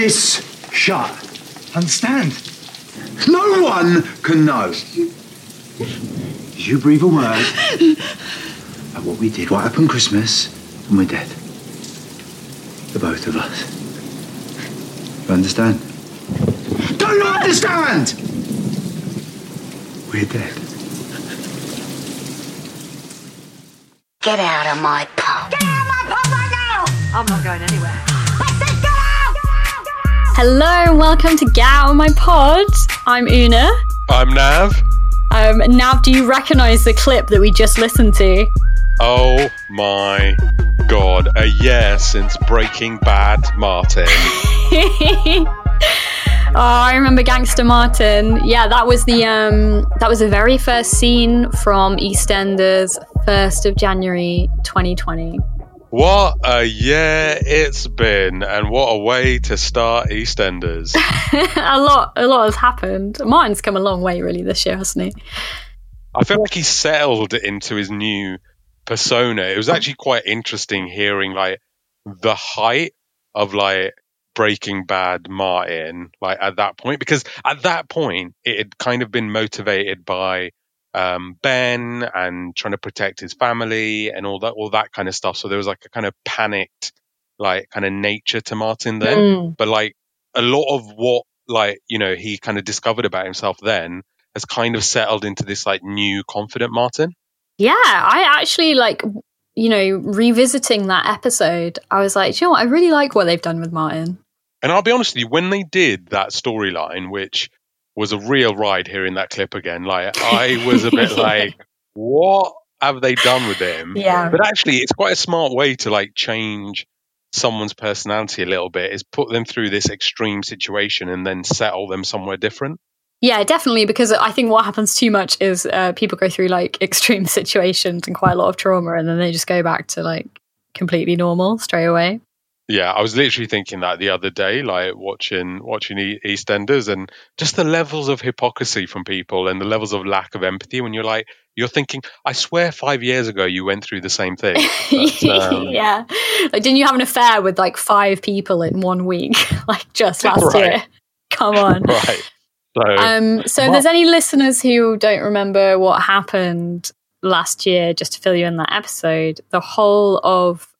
this shut. Understand? No one can know. You breathe a word about what we did, what happened Christmas, and we're dead. The both of us. You understand? Do you understand? We're dead. Get out of my pub. Get out of my pub right now! I'm not going anywhere. Hello and welcome to Get Out of My Pod. I'm Una. I'm Nav. Nav, do you recognise the clip that we just listened to? Oh my god, a year since Breaking Bad Martin. Oh, I remember Gangster Martin. Yeah, that was the very first scene from EastEnders, 1st of January 2020. What a year it's been, and what a way to start EastEnders. a lot has happened. Martin's come a long way really this year, hasn't he? I feel like he settled into his new persona. It was actually quite interesting hearing like the height of like Breaking Bad Martin like at that point, because at that point it had kind of been motivated by Ben and trying to protect his family and all that kind of stuff. So there was like a kind of panicked like kind of nature to Martin then. But like a lot of what like, you know, he kind of discovered about himself then has kind of settled into this like new confident Martin. Yeah, I actually like, you know, revisiting that episode, I was like, you know what, I really like what they've done with Martin. And I'll be honest with you, when they did that storyline, which was a real ride hearing that clip again, like I was a bit like, what have they done with him? Yeah. But actually, it's quite a smart way to like change someone's personality a little bit, is put them through this extreme situation and then settle them somewhere different. Yeah, definitely, because I think what happens too much is people go through like extreme situations and quite a lot of trauma, and then they just go back to like completely normal straight away. Yeah, I was literally thinking that the other day, like watching EastEnders, and just the levels of hypocrisy from people and the levels of lack of empathy when you're thinking, I swear 5 years ago you went through the same thing. But, yeah. Like, didn't you have an affair with like 5 people in 1 week? Like just last year? Come on. Right. So if there's any listeners who don't remember what happened last year, just to fill you in that episode, the whole of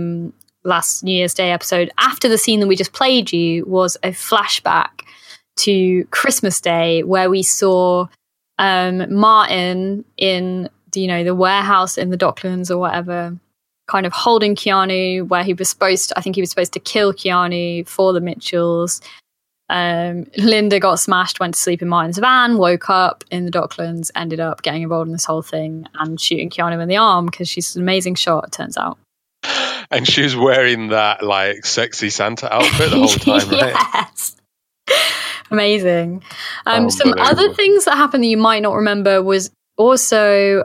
last New Year's Day episode, after the scene that we just played you, was a flashback to Christmas Day, where we saw Martin in the warehouse in the Docklands or whatever, kind of holding Keanu, where he was supposed to kill Keanu for the Mitchells. Linda got smashed, went to sleep in Martin's van, woke up in the Docklands, ended up getting involved in this whole thing and shooting Keanu in the arm because she's an amazing shot, it turns out. And she was wearing that like sexy Santa outfit the whole time, right? Yes. Amazing. Some other things that happened that you might not remember was also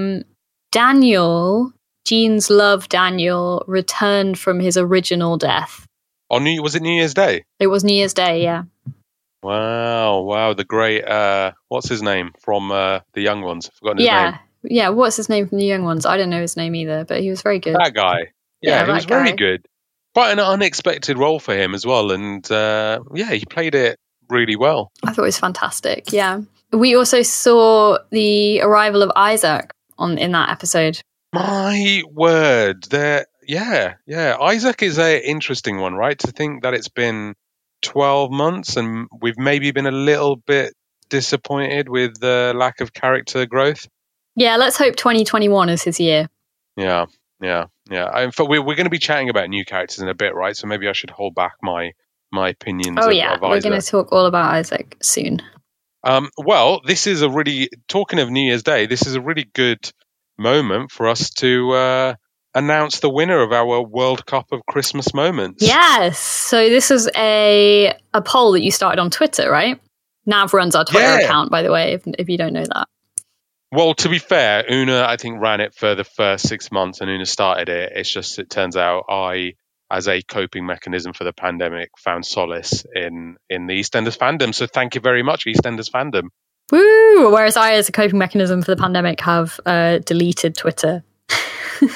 Jean's love Daniel returned from his original death. Was it New Year's Day? It was New Year's Day, yeah. Wow. The great, what's his name from The Young Ones? I've forgotten his name. Yeah, what's his name from The Young Ones? I don't know his name either, but he was very good. That guy. Yeah, he was very good. Quite an unexpected role for him as well. And he played it really well. I thought it was fantastic, yeah. We also saw the arrival of Isaac in that episode. My word. Yeah. Isaac is an interesting one, right? To think that it's been 12 months and we've maybe been a little bit disappointed with the lack of character growth. Yeah, let's hope 2021 is his year. Yeah. In fact, we're going to be chatting about new characters in a bit, right? So maybe I should hold back my opinions of Isaac. We're going to talk all about Isaac soon. Well, this is talking of New Year's Day, this is a really good moment for us to announce the winner of our World Cup of Christmas Moments. Yes. So this is a poll that you started on Twitter, right? Nav runs our Twitter account, by the way, if you don't know that. Well, to be fair, Una, I think, ran it for the first 6 months and Una started it. It's just, it turns out I, as a coping mechanism for the pandemic, found solace in the EastEnders fandom. So thank you very much, EastEnders fandom. Woo! Whereas I, as a coping mechanism for the pandemic, have deleted Twitter.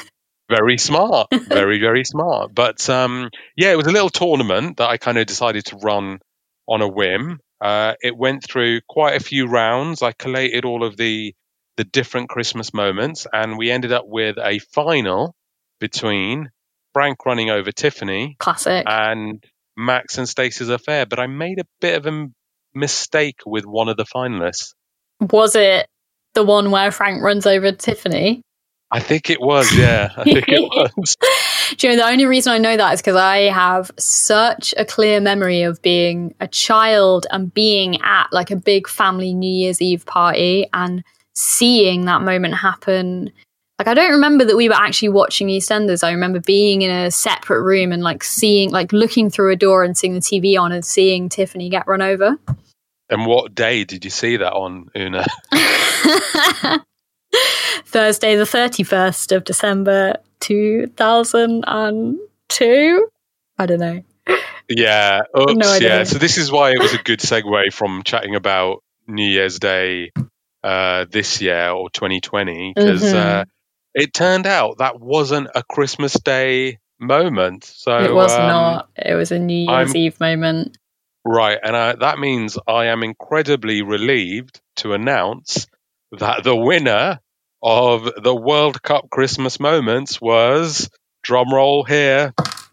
Very smart. Very, very smart. But yeah, it was a little tournament that I kind of decided to run on a whim. It went through quite a few rounds. I collated all of the different Christmas moments, and we ended up with a final between Frank running over Tiffany Classic. and Max and Stacey's affair. But I made a bit of a mistake with one of the finalists. Was it the one where Frank runs over Tiffany? I think it was, yeah. I think it was. Do you know, the only reason I know that is because I have such a clear memory of being a child and being at like a big family New Year's Eve party and seeing that moment happen. Like, I don't remember that we were actually watching EastEnders. I remember being in a separate room and like seeing, like looking through a door and seeing the TV on and seeing Tiffany get run over. And what day did you see that on, Una? Thursday, the 31st of December, 2002. I don't know. Yeah. Oops, No idea. yeah. So this is why it was a good segue from chatting about New Year's Day this year or 2020, because it turned out that wasn't a Christmas Day moment. So It was not. It was a New Year's Eve moment. Right. And that means I am incredibly relieved to announce that the winner of the World Cup Christmas moments was, drumroll here,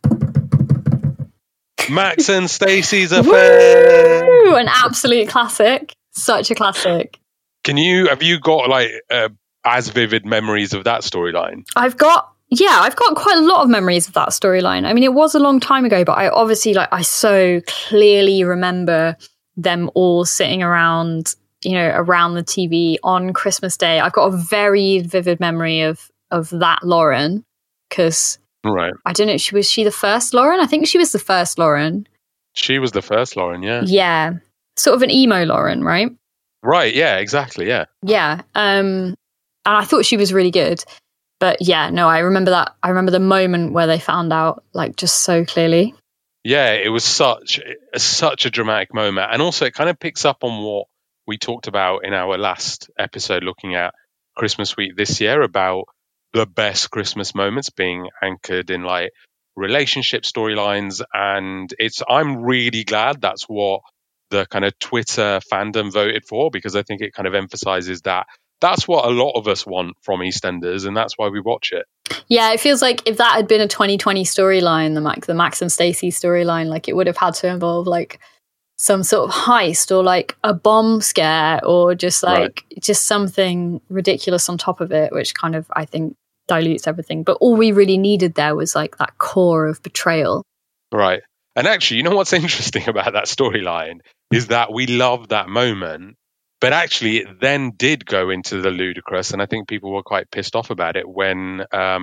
Max and Stacey's affair. Woo! An absolute classic. Such a classic. Have you got like as vivid memories of that storyline? I've got quite a lot of memories of that storyline. I mean, it was a long time ago, but I obviously I so clearly remember them all sitting around, around the TV on Christmas Day. I've got a very vivid memory of that Lauren, because right. I don't know, was she the first Lauren? I think she was the first Lauren. She was the first Lauren, yeah. Yeah. Sort of an emo Lauren, right? Right, yeah, exactly, yeah. Yeah. And I thought she was really good. But yeah, no, I remember that. I remember the moment where they found out, like, just so clearly. Yeah, it was such a dramatic moment. And also it kind of picks up on what we talked about in our last episode looking at Christmas week this year, about the best Christmas moments being anchored in like relationship storylines. And I'm really glad that's what the kind of Twitter fandom voted for, because I think it kind of emphasizes that that's what a lot of us want from EastEnders, and that's why we watch it. Yeah, it feels like if that had been a 2020 storyline, the Max and Stacey storyline, like it would have had to involve like some sort of heist or like a bomb scare or just like just something ridiculous on top of it, which kind of, I think, dilutes everything. But all we really needed there was like that core of betrayal. Right. And actually, you know what's interesting about that storyline is that we love that moment. But actually, it then did go into the ludicrous, and I think people were quite pissed off about it when,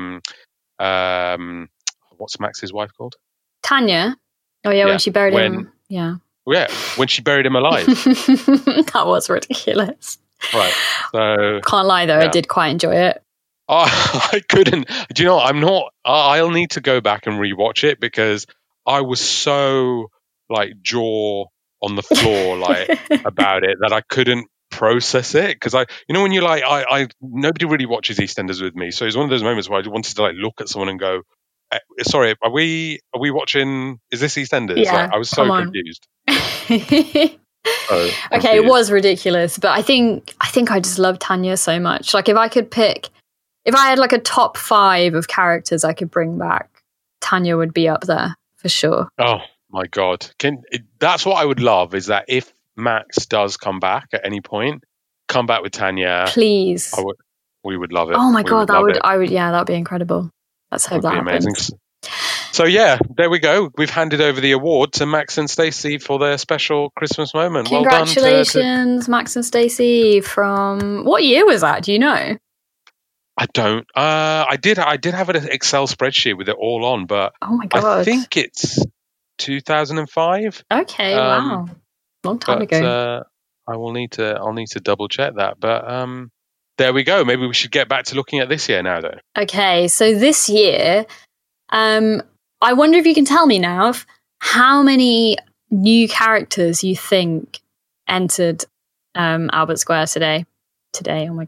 what's Max's wife called? Tanya. Oh yeah, when she buried him. Yeah. Yeah, when she buried him alive. That was ridiculous. Right. So can't lie though, I did quite enjoy it. I couldn't. Do you know? I'll need to go back and rewatch it because I was so like jaw on the floor like about it that I couldn't process it, because when you're like nobody really watches EastEnders with me, so it's one of those moments where I wanted to like look at someone and go, sorry, are we watching, is this EastEnders? Yeah, like, I was so confused. Okay, it was ridiculous, but I think I just love Tanya so much. Like if I had like a top 5 of characters I could bring back, Tanya would be up there for sure. Oh my God. That's what I would love, is that if Max does come back at any point, come back with Tanya. Please. We would love it. Oh my God, that would be incredible. Let's hope that happens. Amazing. So yeah, there we go. We've handed over the award to Max and Stacey for their special Christmas moment. Congratulations, well done Max and Stacey. From what year was that? Do you know? I don't. I did have an Excel spreadsheet with it all on, but oh my God, I think it's 2005. Okay, wow, long time ago. I'll need to double check that, but there we go. Maybe we should get back to looking at this year now, though. Okay, so this year, I wonder if you can tell me now how many new characters you think entered Albert Square today. Oh my God,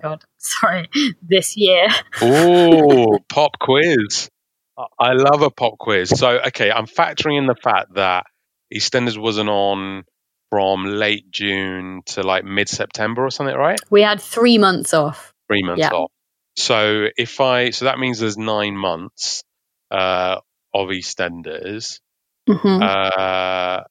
Sorry, this year. Ooh, pop quiz. I love a pop quiz. So, okay, I'm factoring in the fact that EastEnders wasn't on from late June to like mid-September or something, right? We had 3 months off. 3 months off. So so that means there's 9 months of EastEnders. Mm-hmm.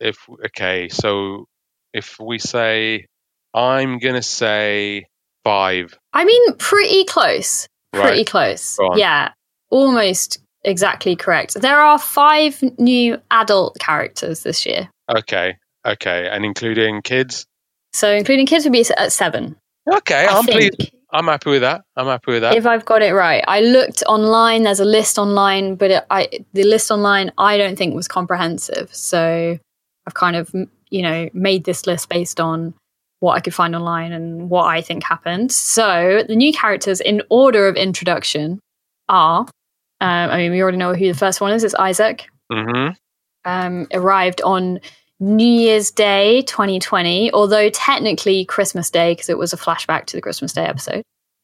If we say, I'm gonna say 5. I mean, pretty close. Pretty Right. close. Go on. Yeah, almost exactly correct. There are 5 new adult characters this year. Okay, and including kids. So including kids would be at 7. Okay, I I'm think. pleased. I'm happy with that. If I've got it right. I looked online, there's a list online, but the list online I don't think was comprehensive. So I've kind of, made this list based on what I could find online and what I think happened. So the new characters in order of introduction are, we already know who the first one is. It's Isaac. Mm-hmm. Arrived on New Year's Day 2020, although technically Christmas Day because it was a flashback to the Christmas Day episode.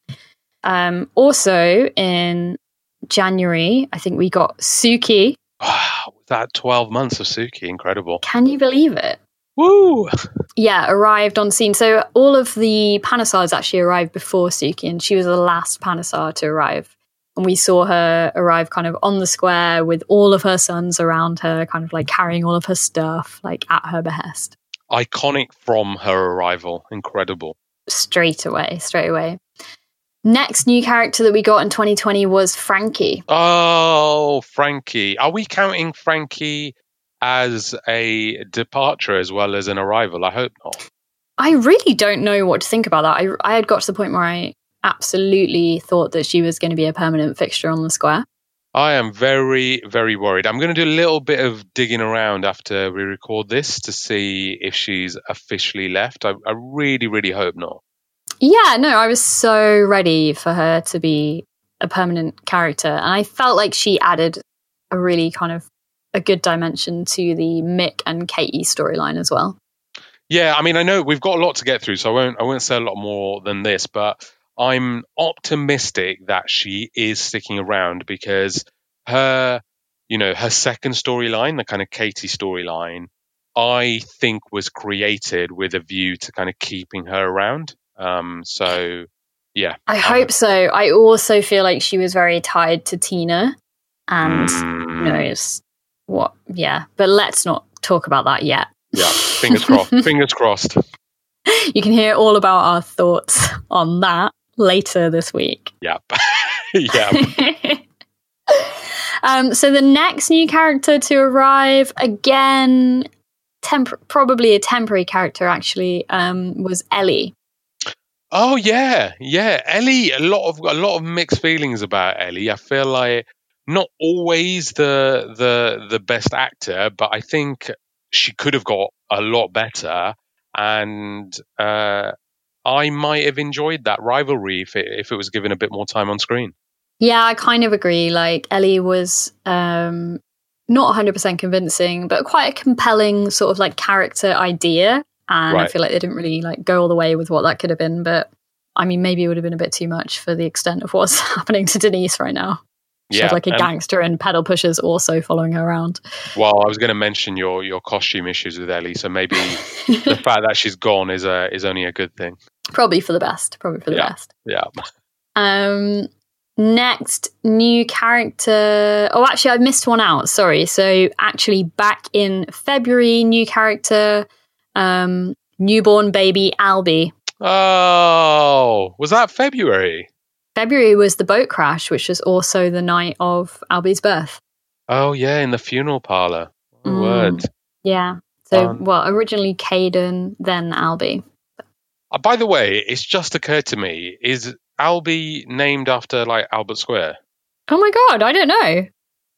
Also in January, I think we got Suki. Wow, that 12 months of Suki, incredible. Can you believe it? Woo! Yeah, arrived on scene. So all of the Panesars actually arrived before Suki, and she was the last Panesar to arrive. And we saw her arrive kind of on the square with all of her sons around her, kind of like carrying all of her stuff, like at her behest. Iconic from her arrival. Incredible. Straight away. Next new character that we got in 2020 was Frankie. Oh, Frankie. Are we counting Frankie as a departure as well as an arrival? I hope not. I really don't know what to think about that. I had got to the point where I absolutely thought that she was going to be a permanent fixture on the square. I am very, very worried. I'm going to do a little bit of digging around after we record this to see if she's officially left. I really, really hope not. Yeah, no, I was so ready for her to be a permanent character. And I felt like she added a really kind of a good dimension to the Mick and Katie storyline as well. Yeah, I mean, I know we've got a lot to get through, so I won't say a lot more than this, but I'm optimistic that she is sticking around because her second storyline, the kind of Katie storyline, I think was created with a view to kind of keeping her around. So, yeah. I hope so. I also feel like she was very tied to Tina and knows what. Yeah, but let's not talk about that yet. Yeah, fingers crossed. Fingers crossed. You can hear all about our thoughts on that later this week. Yep. Yeah. So the next new character to arrive, again, probably a temporary character actually, was Ellie. Oh yeah. Ellie. A lot of mixed feelings about Ellie. I feel like not always the best actor, but I think she could have got a lot better, and I might have enjoyed that rivalry if it was given a bit more time on screen. Yeah, I kind of agree. Like Ellie was not 100% convincing, but quite a compelling sort of like character idea. And I feel like they didn't really like go all the way with what that could have been. But I mean, maybe it would have been a bit too much for the extent of what's happening to Denise right now. She had like a gangster and pedal pushers also following her around. Well, I was going to mention your costume issues with Ellie, so maybe the fact that she's gone is only a good thing. Probably for the best. Best. Yeah. Next new character. Oh, actually, I missed one out. Sorry. So actually, back in February, new character, newborn baby Albie. Oh, was that February? February was the boat crash, which was also the night of Albie's birth. Oh, yeah, in the funeral parlour. Word. Yeah. So, originally Caden, then Albie. By the way, it's just occurred to me, is Albie named after, like, Albert Square? Oh my God, I don't know.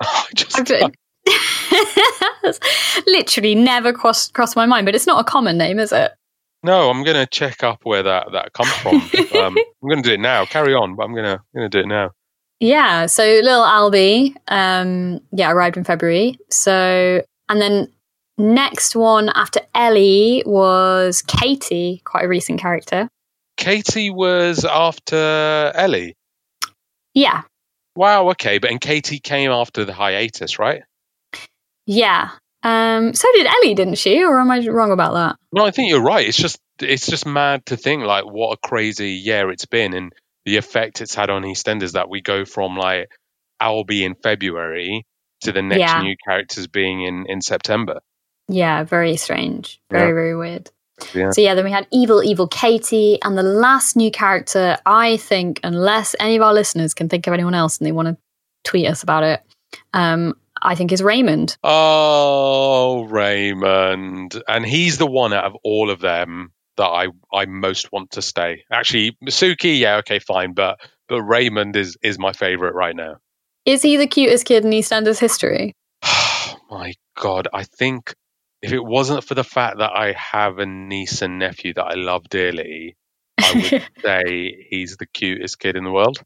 Literally never crossed my mind, but it's not a common name, is it? No, I'm going to check up where that comes from. I'm going to do it now. Carry on, but I'm going to do it now. Yeah, so little Albie, arrived in February. So, and then next one after Ellie was Katie, quite a recent character. Katie was after Ellie. Yeah. Wow, okay, and Katie came after the hiatus, right? Yeah. So did Ellie, didn't she? Or am I wrong about that? No, I think you're right. It's just mad to think like what a crazy year it's been and the effect it's had on EastEnders that we go from like Albie in February to the next new characters being in September. Yeah, very strange. Very weird. Yeah. So then we had evil Katie, and the last new character, I think, unless any of our listeners can think of anyone else and they want to tweet us about it, I think is Raymond. Oh, Raymond. And he's the one out of all of them that I most want to stay. Actually, Masuki, yeah, okay, fine, but Raymond is my favourite right now. Is he the cutest kid in EastEnders history? Oh my God, I think if it wasn't for the fact that I have a niece and nephew that I love dearly, I would say he's the cutest kid in the world.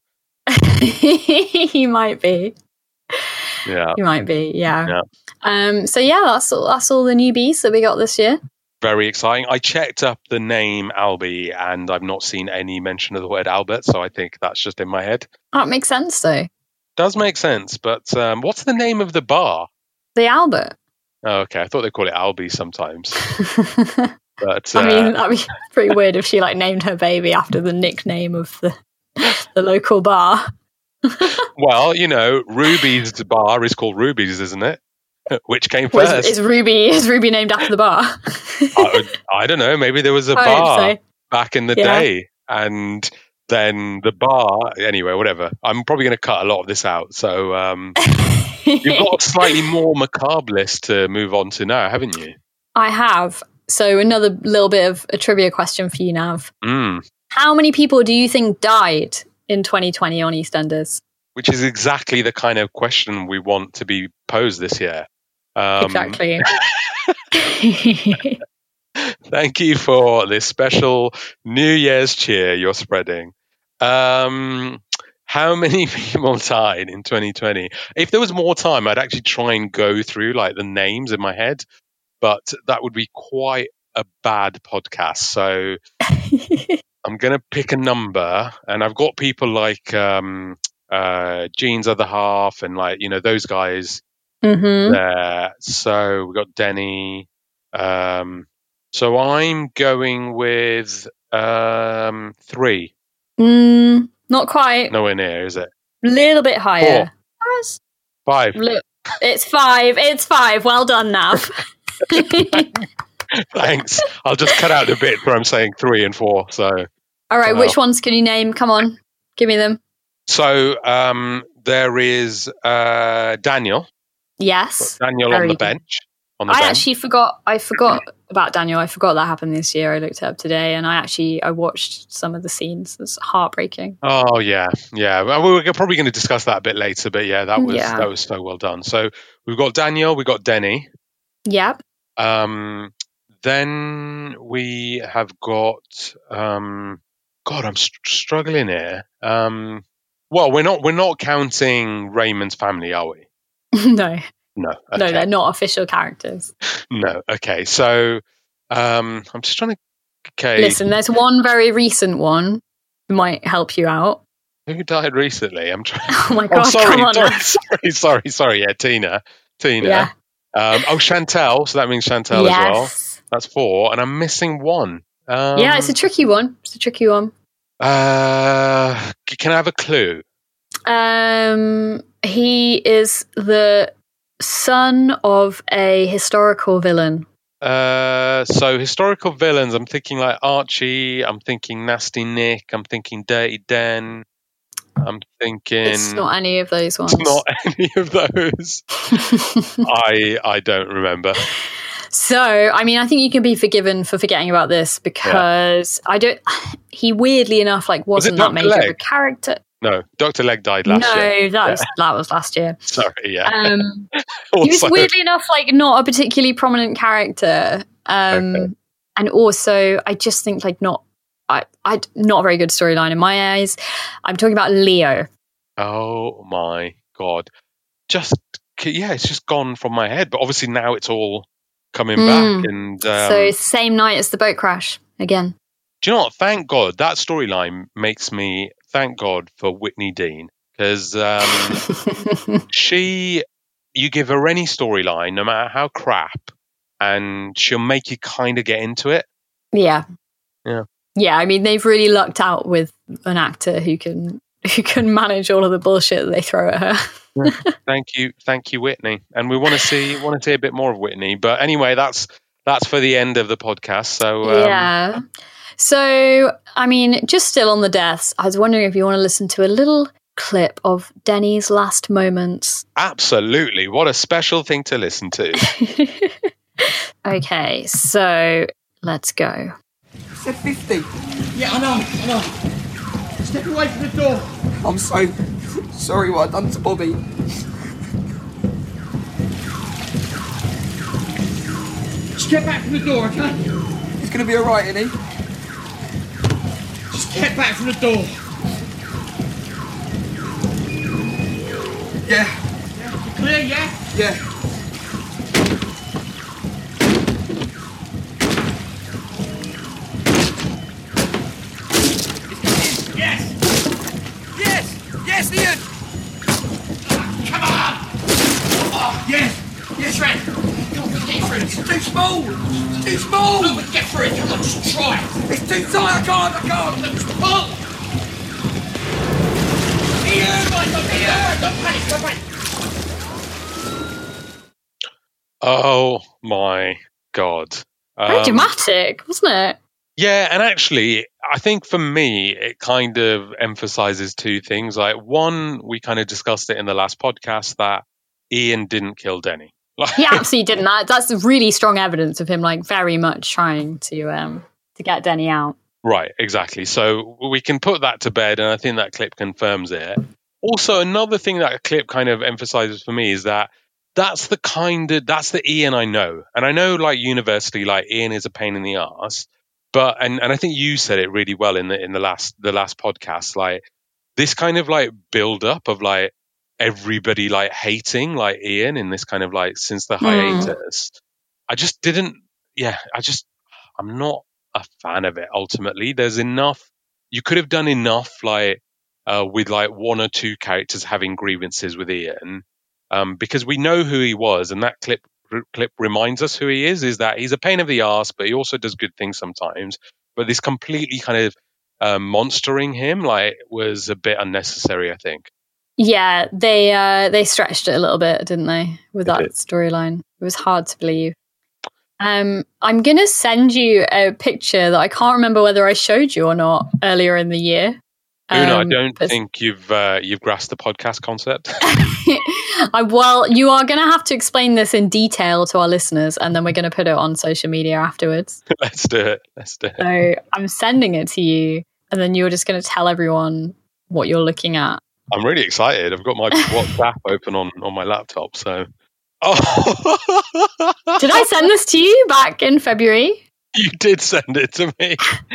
He might be. Yeah. He might be, yeah. So that's all the newbies that we got this year. Very exciting. I checked up the name Albie and I've not seen any mention of the word Albert, so I think that's just in my head. That makes sense, though. Does make sense, but what's the name of the bar? The Albert. Oh, okay, I thought they call it Albie sometimes. But I mean, that'd be pretty weird if she like named her baby after the nickname of the local bar. Well, you know, Ruby's bar is called Ruby's, isn't it? Which came first? Is Ruby named after the bar? I don't know. Maybe there was a bar back in the day, and then the bar. Anyway, whatever. I'm probably going to cut a lot of this out. So you've got a slightly more macabre list to move on to now, haven't you? I have. So another little bit of a trivia question for you, Nav. How many people do you think died in 2020 on EastEnders? Which is exactly the kind of question we want to be posed this year. Exactly. Thank you for this special New Year's cheer you're spreading. How many people died in 2020? If there was more time, I'd actually try and go through like the names in my head, but that would be quite a bad podcast. So I'm going to pick a number, and I've got people like Jean's other half and like, you know, those guys there. So we've got Denny. So I'm going with 3. Not quite. Nowhere near, is it? Little bit higher. 5. It's 5. It's 5. Well done, Nav. Thanks. I'll just cut out the bit where I'm saying 3 and 4. So, all right, which ones can you name? Come on, give me them. So there is Daniel. Yes, Daniel on the bench. I forgot about Daniel. I forgot that happened this year. I looked it up today, and I watched some of the scenes. It's heartbreaking. Oh yeah. Well, we're probably going to discuss that a bit later, but yeah, that was so well done. So we've got Daniel, we've got Denny. Yep. Then we have got God, I'm struggling here. Well, we're not counting Raymond's family, are we? No. No. Okay. No, they're not official characters. No. Okay. So I'm just trying to. Okay. Listen, there's one very recent one who might help you out. Who died recently? I'm trying. Oh my God! Sorry. Yeah, Tina. Yeah. Chantel. So that means Chantel as well. That's 4, and I'm missing 1. Yeah, it's a tricky one. Can I have a clue? He is the son of a historical villain. So historical villains, I'm thinking like Archie, I'm thinking Nasty Nick, I'm thinking Dirty Den, I'm thinking... It's not any of those ones. It's not any of those. I don't remember. So, I mean, I think you can be forgiven for forgetting about this because he weirdly enough wasn't that major of a character. No, Dr. Leg died last year. No, that was last year. Sorry, yeah. He was weirdly enough not a particularly prominent character. And also, I just think not a very good storyline in my eyes. I'm talking about Leo. Oh my God. It's just gone from my head. But obviously now it's all coming back. And so same night as the boat crash again. Do you know what? Thank God that storyline makes me thank God for Whitney Dean, because you give her any storyline, no matter how crap, and she'll make you kind of get into it. Yeah. Yeah. Yeah, I mean, they've really lucked out with an actor who can manage all of the bullshit that they throw at her. Thank you, Whitney. And we want to see a bit more of Whitney. But anyway, that's for the end of the podcast. So yeah. So I mean, just still on the deaths, I was wondering if you want to listen to a little clip of Denny's last moments. Absolutely. What a special thing to listen to. Okay, so let's go. Said 50. Yeah, I know. Step away from the door. I'm so sorry what I've done to Bobby. Just get back from the door, okay? He's gonna be alright, isn't he? Just get back from the door. Yeah. You clear, yeah? Yeah. Yes, Ian! Come on! Oh, yes! Yes, Red! Come on, get through this. It's too small! It's too small! No, but get through it. Come on, just try. It's too tight, I can't! Just pull! Ian! Don't panic! Oh my God. Very dramatic, wasn't it? Yeah, and actually, I think for me, it kind of emphasizes two things. Like, one, we kind of discussed it in the last podcast that Ian didn't kill Denny. He absolutely didn't. That's really strong evidence of him, like, very much trying to get Denny out. Right, exactly. So we can put that to bed, and I think that clip confirms it. Also, another thing that clip kind of emphasizes for me is that that's the Ian I know. And I know, like, universally, like, Ian is a pain in the arse. But and I think you said it really well in the last podcast, like this kind of like build up of like everybody like hating like Ian in this kind of like since the hiatus. I'm not a fan of it ultimately. There's enough, you could have done enough like with like one or two characters having grievances with Ian, because we know who he was, and that clip reminds us who he is that he's a pain of the arse, but he also does good things sometimes. But this completely kind of monstering him like was a bit unnecessary, I think. Yeah, they stretched it a little bit, didn't they, with that storyline? It was hard to believe. I'm going to send you a picture that I can't remember whether I showed you or not earlier in the year. Una, I don't think you've grasped the podcast concept. Well, you are going to have to explain this in detail to our listeners, and then we're going to put it on social media afterwards. Let's do it. So I'm sending it to you, and then you're just going to tell everyone what you're looking at. I'm really excited. I've got my WhatsApp open on my laptop. So, Did I send this to you back in February? You did send it to me.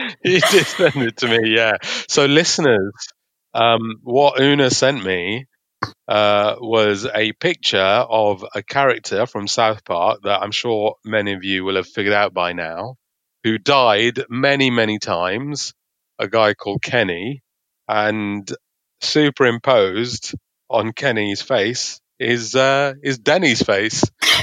Yeah. So listeners, what Una sent me was a picture of a character from South Park that I'm sure many of you will have figured out by now, who died many, many times, a guy called Kenny, and superimposed on Kenny's face is Denny's face.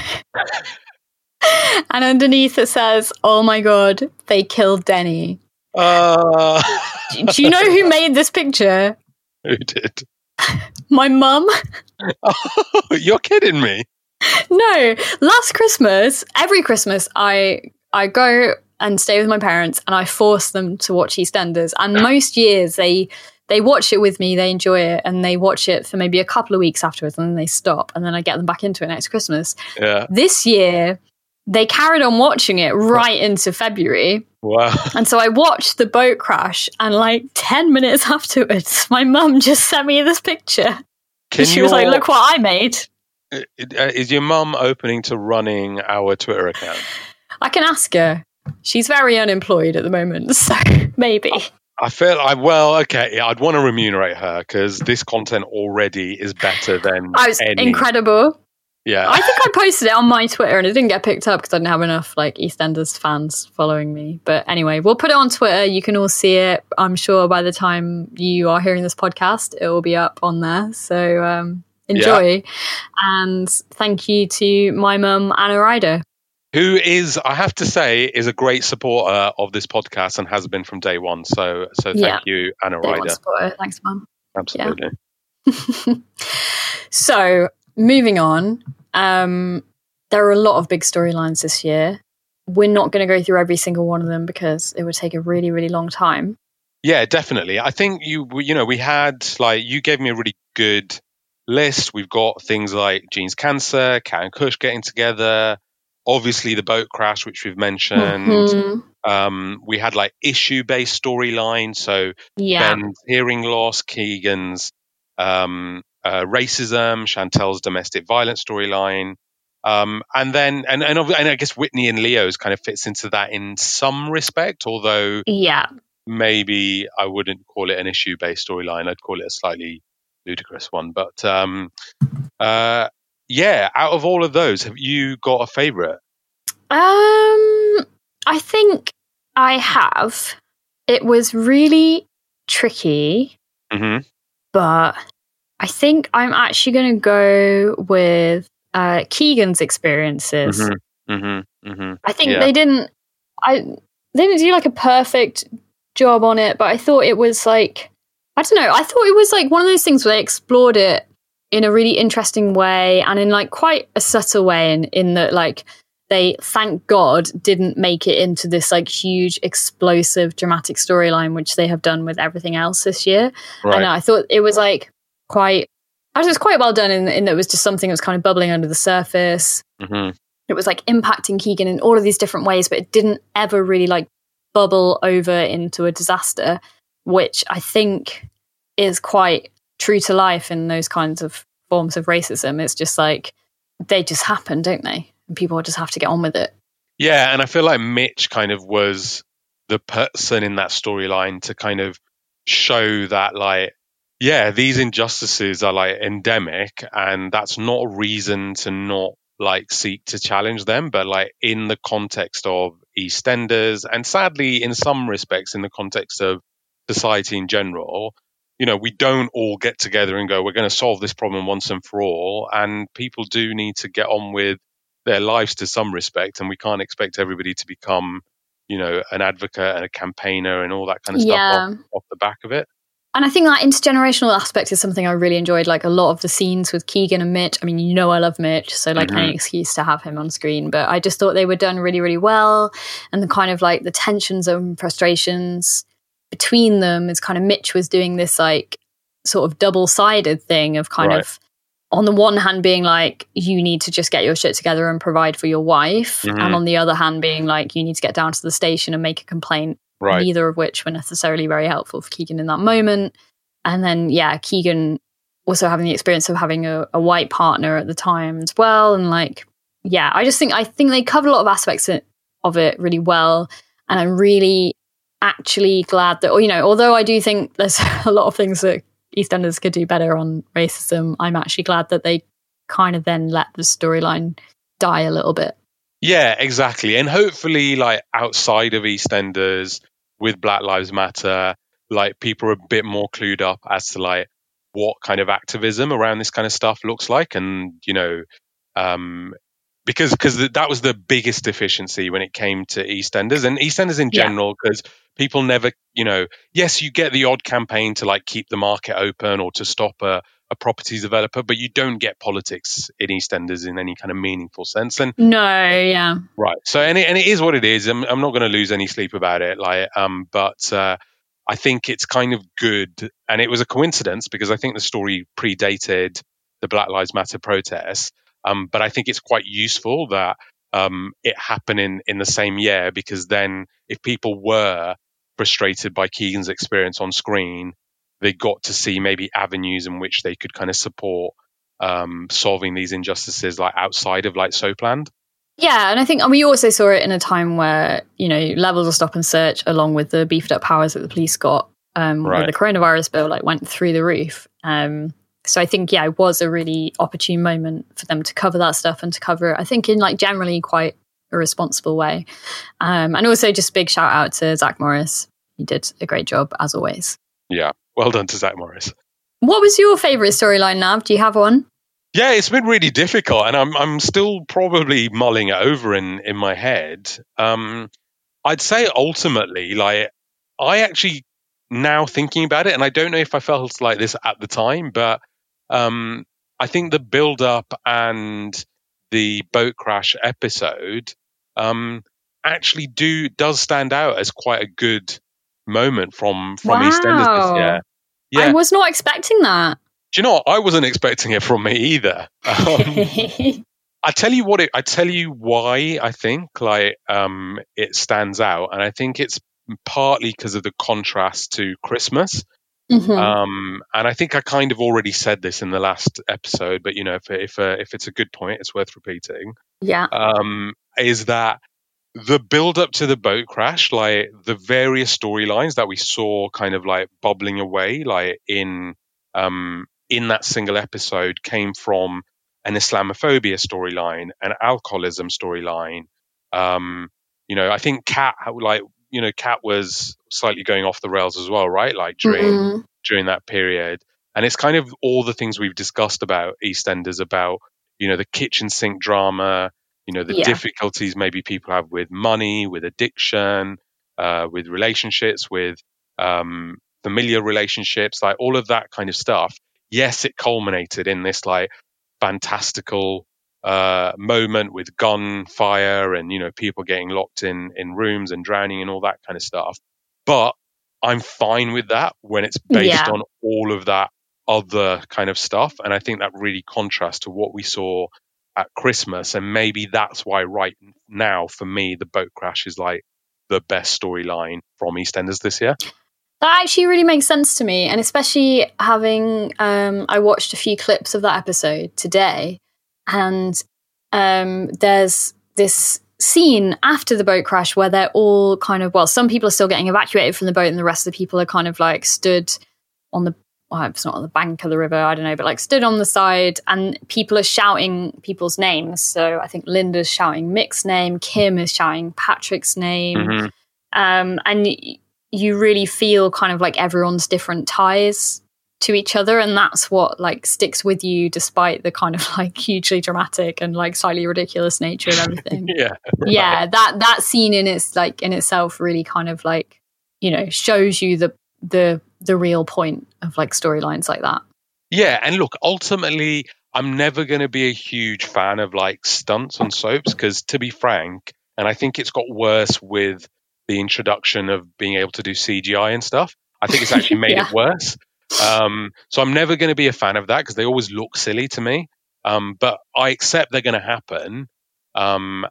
And underneath it says, "Oh my God, they killed Denny." Do you know who made this picture? Who did? My mum. Oh, you're kidding me. No, last Christmas, every Christmas, I go and stay with my parents, and I force them to watch EastEnders. And most years they watch it with me, they enjoy it, and they watch it for maybe a couple of weeks afterwards, and then they stop, and then I get them back into it next Christmas. Yeah. This year, they carried on watching it right into February. Wow. And so I watched the boat crash, and like 10 minutes afterwards, my mum just sent me this picture. She was like, "Look what I made." Is your mum opening to running our Twitter account? I can ask her. She's very unemployed at the moment, so maybe. I feel I'd want to remunerate her because this content already is better than Incredible. Yeah. I think I posted it on my Twitter and it didn't get picked up because I didn't have enough like EastEnders fans following me. But anyway, we'll put it on Twitter. You can all see it. I'm sure by the time you are hearing this podcast, it will be up on there. So enjoy. Yeah. And thank you to my mum, Anna Ryder. Who is, I have to say, is a great supporter of this podcast and has been from day one. So thank you, Anna Ryder. Thanks, Mum. Absolutely. Yeah. So, moving on, there are a lot of big storylines this year. We're not going to go through every single one of them because it would take a really, really long time. Yeah, definitely. I think we had, like, you gave me a really good list. We've got things like Jean's cancer, Kat and Kush getting together. Obviously, the boat crash, which we've mentioned. Mm-hmm. We had like issue-based storyline. So Ben's hearing loss, Keegan's racism, Chantel's domestic violence storyline, and I guess Whitney and Leo's kind of fits into that in some respect. Although, maybe I wouldn't call it an issue-based storyline. I'd call it a slightly ludicrous one. But out of all of those, have you got a favorite? I think I have. It was really tricky, but I think I'm actually going to go with Keegan's experiences. I think they didn't do like a perfect job on it, but I thought it was like, I don't know, I thought it was like one of those things where they explored it in a really interesting way and in like quite a subtle way, in that like they, thank God, didn't make it into this like huge explosive dramatic storyline which they have done with everything else this year. Right. And I thought it was like quite well done in that it was just something that was kind of bubbling under the surface. It was like impacting Keegan in all of these different ways, but it didn't ever really like bubble over into a disaster, which I think is quite true to life in those kinds of forms of racism. It's just like they just happen, don't they? And people just have to get on with it. Yeah, and I feel like Mitch kind of was the person in that storyline to kind of show that, like, yeah, these injustices are like endemic, and that's not a reason to not like seek to challenge them, but like in the context of EastEnders, and sadly in some respects in the context of society in general, we don't all get together and go, we're going to solve this problem once and for all. And people do need to get on with their lives to some respect. And we can't expect everybody to become, an advocate and a campaigner and all that kind of stuff off the back of it. And I think that intergenerational aspect is something I really enjoyed. Like a lot of the scenes with Keegan and Mitch. I mean, I love Mitch, so like any excuse to have him on screen. But I just thought they were done really, really well. And the kind of like the tensions and frustrations between them is kind of Mitch was doing this like sort of double-sided thing of kind of on the one hand being like, you need to just get your shit together and provide for your wife. And on the other hand being like, you need to get down to the station and make a complaint. Neither of which were necessarily very helpful for Keegan in that moment. And then, Keegan also having the experience of having a white partner at the time as well. And like, I think they covered a lot of aspects of it really well. And I'm really actually glad that, although I do think there's a lot of things that EastEnders could do better on racism, I'm actually glad that they kind of then let the storyline die a little bit. Yeah, exactly. And hopefully, like, outside of EastEnders with Black Lives Matter, like, people are a bit more clued up as to, like, what kind of activism around this kind of stuff looks like. And, because that was the biggest deficiency when it came to EastEnders and EastEnders in general, because people never, yes, you get the odd campaign to, like, keep the market open or to stop a property developer, but you don't get politics in EastEnders in any kind of meaningful sense. And right. So and it is what it is. I'm not going to lose any sleep about it. Like, but I think it's kind of good, and it was a coincidence because I think the story predated the Black Lives Matter protests. But I think it's quite useful that it happened in the same year, because then if people were frustrated by Keegan's experience on screen, they got to see maybe avenues in which they could kind of support solving these injustices, like outside of like Soapland. Yeah, and I think we also saw it in a time where, levels of stop and search, along with the beefed up powers that the police got with the coronavirus bill, like went through the roof. And So I think, it was a really opportune moment for them to cover that stuff and to cover it, I think, in like generally quite a responsible way. And also just a big shout out to Zach Morris. He did a great job, as always. Yeah, well done to Zach Morris. What was your favourite storyline, Nav? Do you have one? Yeah, it's been really difficult, and I'm still probably mulling it over in my head. I'd say ultimately, like, I actually, now thinking about it, and I don't know if I felt like this at the time, but I think the build-up and the boat crash episode actually does stand out as quite a good moment from EastEnders this year. Yeah. I was not expecting that. Do you know what? I wasn't expecting it from me either. I tell you why I think like it stands out, and I think it's partly because of the contrast to Christmas. And I think I kind of already said this in the last episode, but if it's a good point, it's worth repeating. Yeah. Is that the build up to the boat crash, like the various storylines that we saw kind of like bubbling away, like in that single episode, came from an Islamophobia storyline, an alcoholism storyline. I think Kat was slightly going off the rails as well, right? Like during that period. And it's kind of all the things we've discussed about EastEnders, about, the kitchen sink drama, the difficulties maybe people have with money, with addiction, with relationships, with familiar relationships, like all of that kind of stuff. Yes, it culminated in this like fantastical moment with gunfire and people getting locked in rooms and drowning and all that kind of stuff. But I'm fine with that when it's based on all of that other kind of stuff, and I think that really contrasts to what we saw at Christmas, and maybe that's why right now for me the boat crash is like the best storyline from EastEnders this year. That actually really makes sense to me, and especially having I watched a few clips of that episode today, and there's this scene after the boat crash where they're all kind of, some people are still getting evacuated from the boat and the rest of the people are kind of like stood on the, it's not on the bank of the river, I don't know, but like stood on the side, and people are shouting people's names. So I think Linda's shouting Mick's name, Kim is shouting Patrick's name. And you really feel kind of like everyone's different ties to each other, and that's what like sticks with you despite the kind of like hugely dramatic and like slightly ridiculous nature of everything. Yeah, that scene in itself really kind of like shows you the real point of like storylines like that. Yeah, and look, ultimately I'm never going to be a huge fan of like stunts on soaps, because to be frank, and I think it's got worse with the introduction of being able to do CGI and stuff, I think it's actually made it worse. So I'm never going to be a fan of that because they always look silly to me. But I accept they're going to happen. And,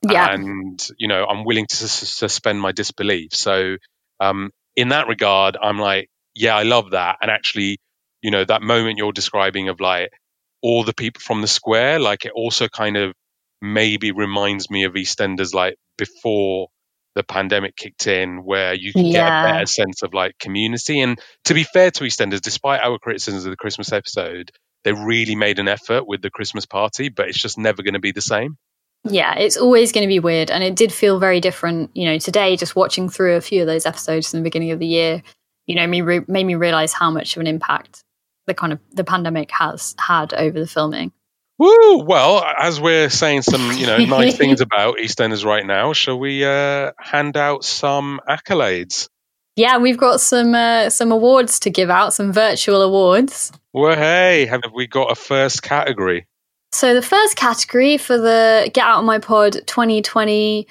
I'm willing to suspend my disbelief. So in that regard, I'm like, yeah, I love that. And actually, that moment you're describing of like all the people from the square, like it also kind of maybe reminds me of EastEnders like before the pandemic kicked in, where you can get a better sense of like community. And to be fair to EastEnders, despite our criticisms of the Christmas episode, they really made an effort with the Christmas party, but it's just never going to be the same. Yeah, it's always going to be weird. And it did feel very different, today, just watching through a few of those episodes in the beginning of the year, made me realize how much of an impact the pandemic has had over the filming. Woo! Well, as we're saying some, nice things about EastEnders right now, shall we hand out some accolades? Yeah, we've got some awards to give out, some virtual awards. Well, hey, have we got a first category? So the first category for the Get Out of My Pod 2020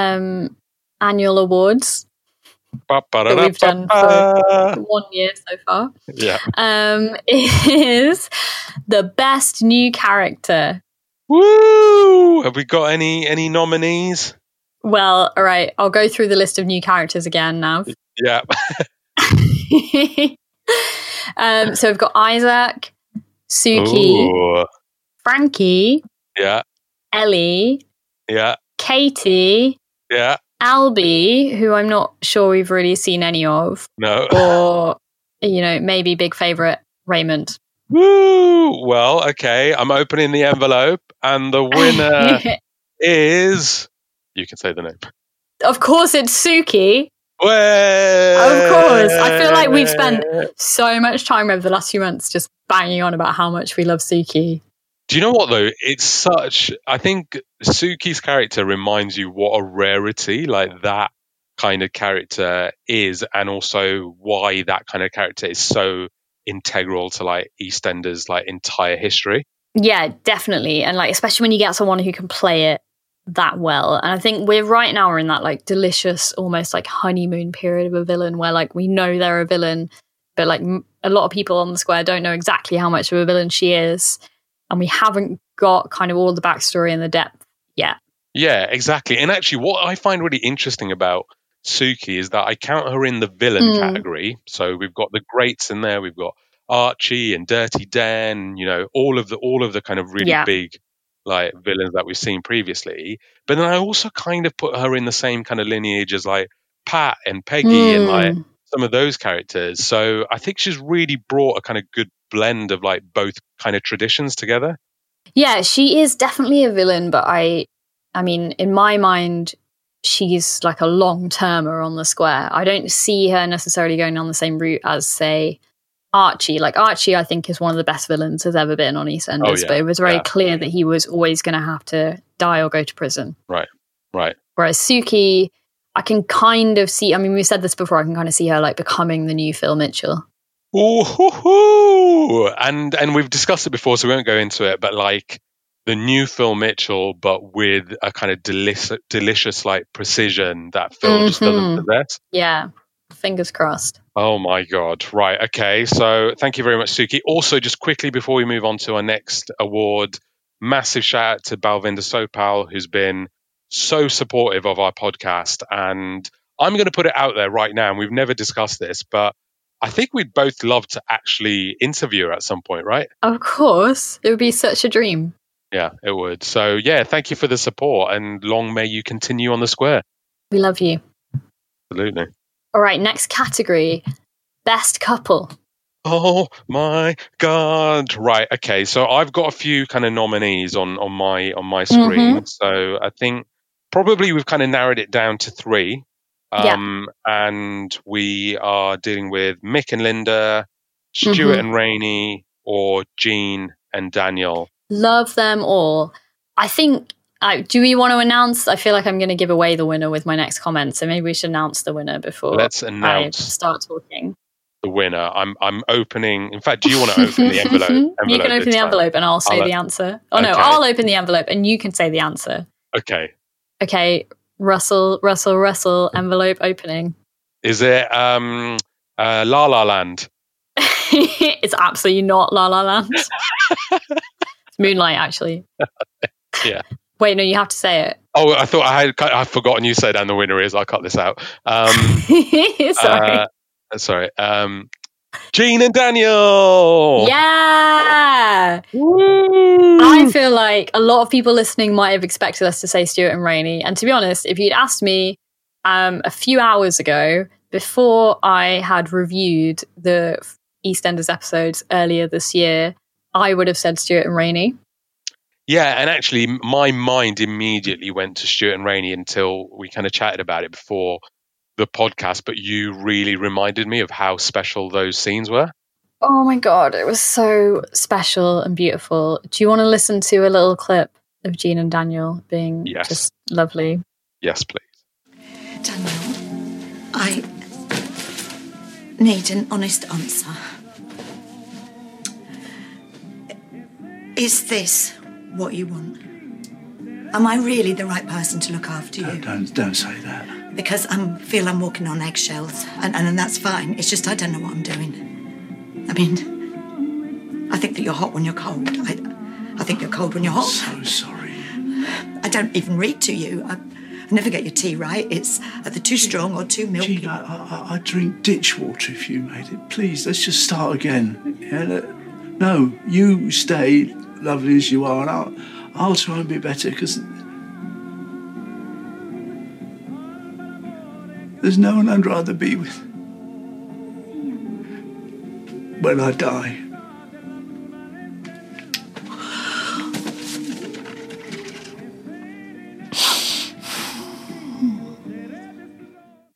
annual awards that we've done for 1 year so far, is the best new character. Woo! Have we got any nominees? Well, all right, I'll go through the list of new characters again now. Yeah. So we've got Isaac, Suki, Frankie, Ellie, Katie, Albie, who I'm not sure we've really seen any of. No. Or, maybe big favourite, Raymond. Woo! Well, okay. I'm opening the envelope, and the winner is. You can say the name. Of course, it's Suki. Well, Of course. I feel like we've spent so much time over the last few months just banging on about how much we love Suki. Do you know what, though? It's such. I think Suki's character reminds you what a rarity like that kind of character is, and also why that kind of character is so integral to like EastEnders like entire history. Yeah, definitely. And like, especially when you get someone who can play it that well. And I think we're in that like delicious, almost like honeymoon period of a villain where like we know they're a villain, but like a lot of people on the square don't know exactly how much of a villain she is. And we haven't got kind of all the backstory and the depth yet. Yeah, exactly. And actually what I find really interesting about Suki is that I count her in the villain category. So we've got the greats in there, we've got Archie and Dirty Dan, you know, all of the kind of really big like villains that we've seen previously. But then I also kind of put her in the same kind of lineage as like Pat and Peggy and like some of those characters. So I think she's really brought a kind of good blend of like both kind of traditions together. Yeah, she is definitely a villain, but I mean, in my mind, she's like a long-termer on the square. I don't see her necessarily going on the same route as, say, Archie. Like Archie, I think, is one of the best villains there's ever been on EastEnders, but it was very clear that he was always going to have to die or go to prison. Right. Whereas Suki, I can kind of see, I mean, we've said this before, I can kind of see her like becoming the new Phil Mitchell. Ooh, and we've discussed it before, so we won't go into it, but like the new Phil Mitchell, but with a kind of delicious like precision that Phil just doesn't possess. Yeah. Fingers crossed. Oh my God. Right. Okay. So thank you very much, Suki. Also, just quickly before we move on to our next award, massive shout out to Balvinda Sopal, who's been so supportive of our podcast. And I'm going to put it out there right now. And we've never discussed this, but I think we'd both love to actually interview her at some point, right? Of course. It would be such a dream. Yeah, it would. So yeah, thank you for the support and long may you continue on the square. We love you. Absolutely. All right, next category, best couple. Oh my God. Right. Okay. So I've got a few kind of nominees on my screen. So I think probably we've kind of narrowed it down to 3. And we are dealing with Mick and Linda, Stuart and Rainey, or Jean and Daniel. Love them all. I think, do we want to announce? I feel like I'm going to give away the winner with my next comment, so maybe we should announce the winner before I start talking. The winner. I'm opening. In fact, do you want to open the envelope? You can open the envelope and I'll say the answer. Oh no, I'll open the envelope and you can say the answer. Okay. Russell, envelope opening. Is it La La Land? It's absolutely not La La Land. It's Moonlight, actually. Yeah. Wait, no, you have to say it. Oh, I thought I'd forgotten you said and the winner is. I'll cut this out. Sorry. Jean and Daniel. Yeah. Woo! I feel like a lot of people listening might have expected us to say Stuart and Rainey. And to be honest, if you'd asked me a few hours ago, before I had reviewed the EastEnders episodes earlier this year, I would have said Stuart and Rainey. Yeah, and actually my mind immediately went to Stuart and Rainey until we kind of chatted about it before the podcast, but you really reminded me of how special those scenes were. Oh my God, it was so special and beautiful. Do you want to listen to a little clip of Jean and Daniel being just lovely? Yes, please. Daniel, I need an honest answer. Is this what you want? Am I really the right person to look after you? Don't say that. Because I feel I'm walking on eggshells, and that's fine. It's just I don't know what I'm doing. I mean, I think that you're hot when you're cold. I think you're cold when you're hot. So sorry. I don't even read to you. I never get your tea right. It's either too strong or too milky. Jean, I'd drink ditch water if you made it. Please, let's just start again. Yeah, no, you stay lovely as you are, and I'll try and be better, because there's no one I'd rather be with when I die.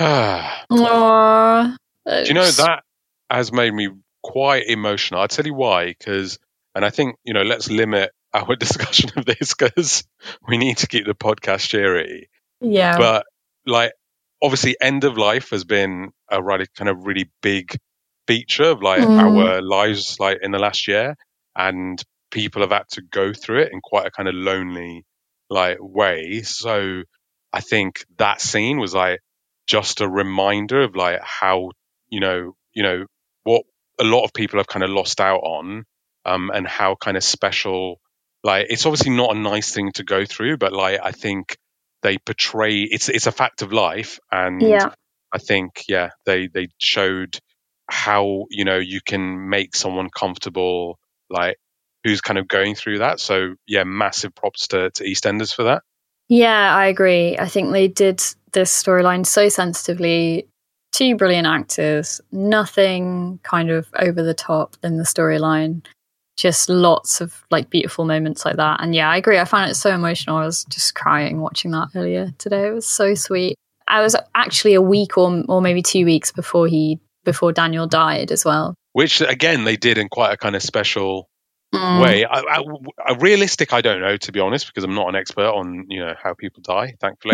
Aww. Do you know, that has made me quite emotional. I'll tell you why, and I think, let's limit our discussion of this because we need to keep the podcast cheery. Yeah. But obviously End of Life has been a really big feature of our lives in the last year, and people have had to go through it in quite a kind of lonely way. So I think that scene was just a reminder of how what a lot of people have kind of lost out on, and how kind of special, it's obviously not a nice thing to go through, but I think they portray it's a fact of life, and I think they showed how you can make someone comfortable who's kind of going through that. So massive props to EastEnders for that. Yeah, I agree. I think they did this storyline so sensitively. 2 brilliant actors, nothing kind of over the top in the storyline, just lots of beautiful moments like that. And I agree, I found it so emotional. I was just crying watching that earlier today. It was so sweet. I was actually a week or maybe 2 weeks before Daniel died as well, which again they did in quite a kind of special way. A realistic, I don't know, to be honest, because I'm not an expert on how people die, thankfully.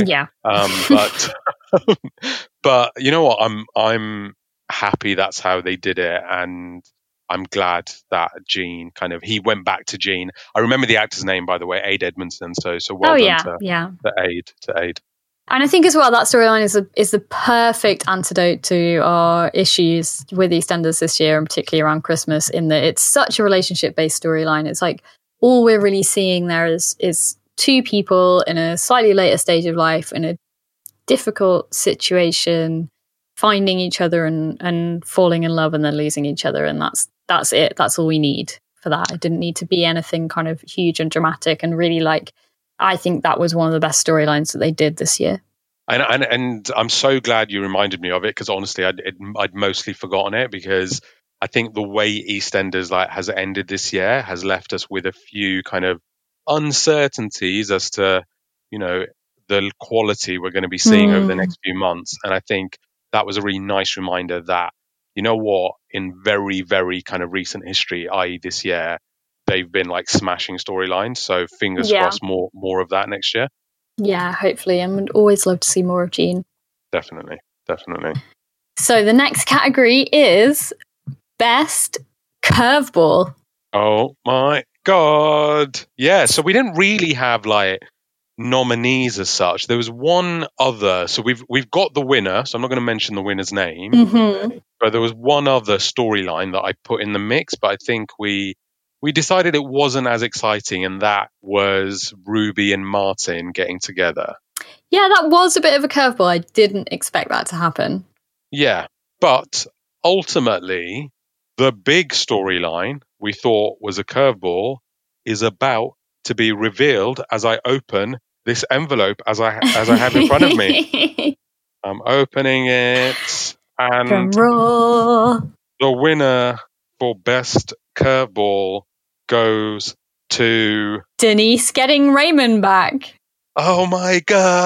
But you know what, I'm happy that's how they did it, and I'm glad that Gene he went back to Gene. I remember the actor's name, by the way, Ade Edmondson. So well done to Ade. And I think as well that storyline is the perfect antidote to our issues with EastEnders this year, and particularly around Christmas, in that it's such a relationship-based storyline. It's all we're really seeing there is 2 people in a slightly later stage of life in a difficult situation, finding each other and falling in love and then losing each other. And that's it. That's all we need for that. It didn't need to be anything kind of huge and dramatic, and really I think that was one of the best storylines that they did this year. And I'm so glad you reminded me of it, because honestly, I'd mostly forgotten it, because I think the way EastEnders has ended this year has left us with a few kind of uncertainties as to, the quality we're going to be seeing over the next few months. And I think that was a really nice reminder that, in very, very kind of recent history, i.e. this year, they've been smashing storylines. So fingers crossed more of that next year. Yeah, hopefully. I would always love to see more of Gene. Definitely. So the next category is Best Curveball. Oh my God. Yeah, so we didn't really have nominees as such. There was one other. So we've got the winner, so I'm not going to mention the winner's name. But there was one other storyline that I put in the mix, but I think we decided it wasn't as exciting, and that was Ruby and Martin getting together. Yeah, that was a bit of a curveball. I didn't expect that to happen. Yeah, but ultimately, the big storyline we thought was a curveball is about to be revealed as I open this envelope as I have in front of me. I'm opening it, and the winner for Best Curveball goes to Denise getting Raymond back. Oh my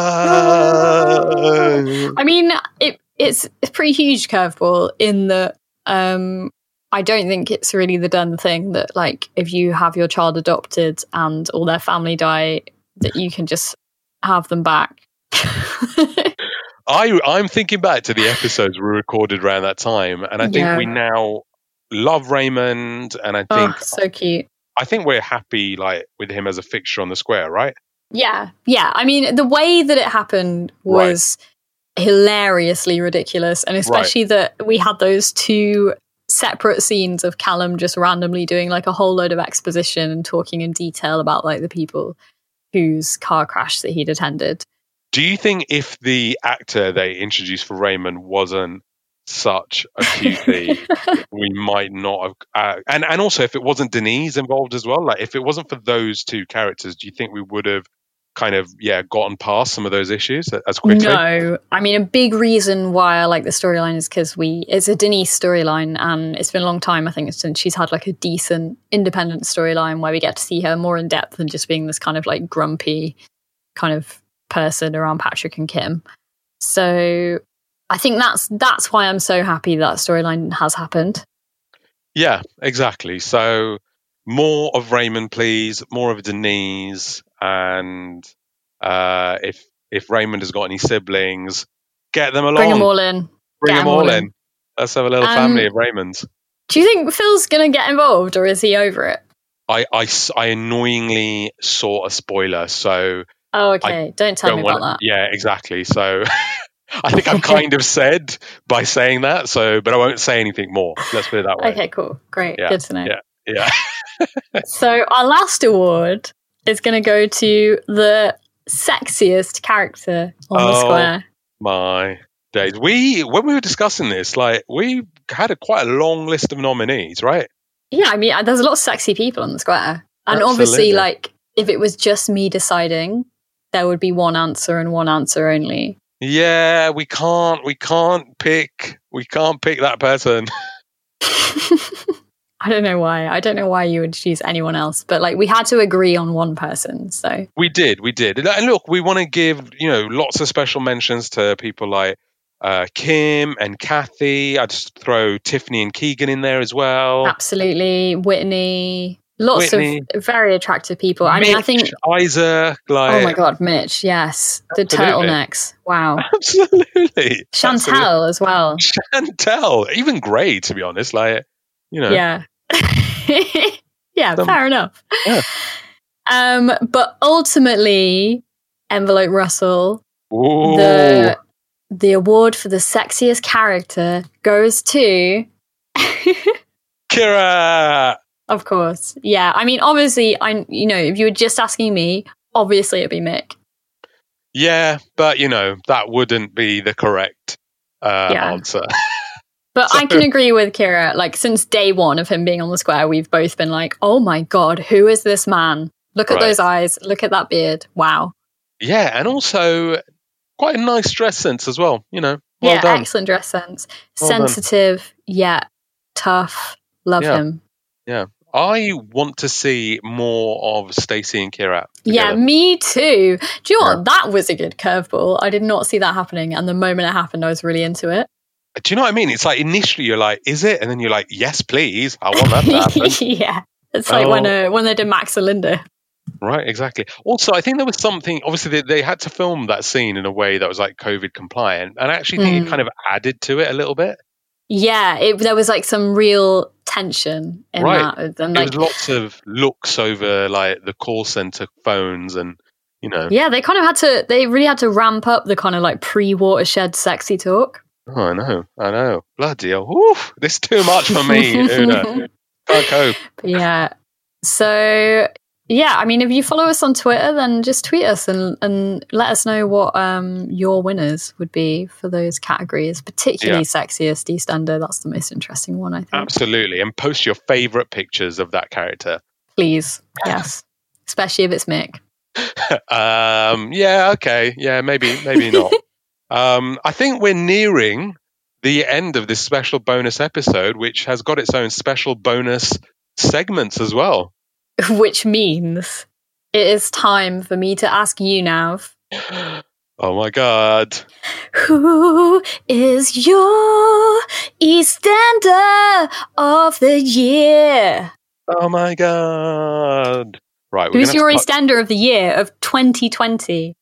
God! I mean, it's a pretty huge curveball in that I don't think it's really the done thing that if you have your child adopted and all their family die, that you can just have them back. I'm thinking back to the episodes we recorded around that time, and I think we now love Raymond, and I think so cute. I think we're happy with him as a fixture on the square, right? Yeah. I mean, the way that it happened was hilariously ridiculous, and especially that we had those 2 separate scenes of Callum just randomly doing a whole load of exposition and talking in detail about the people whose car crash that he'd attended. Do you think if the actor they introduced for Raymond wasn't such a cutie, we might not have and also if it wasn't Denise involved as well, if it wasn't for those 2 characters, do you think we would have kind of gotten past some of those issues as quickly? No, I mean, a big reason why I like the storyline is because it's a Denise storyline, and it's been a long time, I think, since she's had a decent independent storyline where we get to see her more in depth than just being this kind of grumpy kind of person around Patrick and Kim. So I think that's why I'm so happy that storyline has happened. Yeah, exactly. So more of Raymond, please. More of Denise, and if Raymond has got any siblings, get them along. Bring them all in. Bring Get them all in. Let's have a little family of Raymonds. Do you think Phil's going to get involved, or is he over it? I annoyingly saw a spoiler, so... Oh, okay. Don't tell me about that. Yeah, exactly. So I think I've kind of said by saying that, but I won't say anything more. Let's put it that way. Okay, cool. Great. Yeah, Good to know. Yeah. So our last award is going to go to the sexiest character on the square. My days. When we were discussing this, like, we had quite a long list of nominees, right? Yeah, I mean, there's a lot of sexy people on the square. And Absolutely. Obviously, like, if it was just me deciding, there would be one answer and one answer only. Yeah, we can't pick that person. I don't know why. I don't know why you would choose anyone else, but like we had to agree on one person. So we did. And look, we want to give, lots of special mentions to people like Kim and Kathy. I'd just throw Tiffany and Keegan in there as well. Absolutely. Whitney. Lots of very attractive people. Mitch, I mean, I think Isaac. Oh my God, Mitch! Yes, the turtlenecks. Wow, absolutely. Chantel as well. Chantel, even Grey, to be honest. Like, yeah, yeah, fair enough. Yeah. But ultimately, Envelope Russell, Ooh. the award for the sexiest character goes to Kira. Of course. Yeah. I mean, obviously, if you were just asking me, obviously it'd be Mick. Yeah, but, that wouldn't be the correct answer. But I can agree with Kira. Like, since day one of him being on the square, we've both been like, oh my God, who is this man? Look at those eyes. Look at that beard. Wow. Yeah. And also quite a nice dress sense as well. Well done. Excellent dress sense. Sensitive, yet tough. Love him. Yeah. I want to see more of Stacey and Kira together. Yeah, me too. Do you know what? That was a good curveball. I did not see that happening. And the moment it happened, I was really into it. Do you know what I mean? It's like initially you're like, is it? And then you're like, yes, please. I want that to happen. Yeah. It's like when they did Max and Linda. Right, exactly. Also, I think there was something, obviously they had to film that scene in a way that was like COVID compliant. And I actually think it kind of added to it a little bit. Yeah, there was like some real tension in that. And there was lots of looks over like the call center phones and, Yeah, they really had to ramp up the kind of like pre-Watershed sexy talk. Oh, I know. Bloody hell. Oof, this is too much for me, Una. Can't cope. But yeah. So, yeah, I mean, if you follow us on Twitter, then just tweet us and let us know what your winners would be for those categories, particularly sexiest EastEnder. That's the most interesting one, I think. Absolutely. And post your favourite pictures of that character. Please. Yes. Especially if it's Mick. Yeah, okay. Yeah, maybe not. I think we're nearing the end of this special bonus episode, which has got its own special bonus segments as well. Which means it is time for me to ask you, Nav. Oh my God. Who is your EastEnder of the year? Oh my God. Right. Who's your EastEnder of the year of 2020?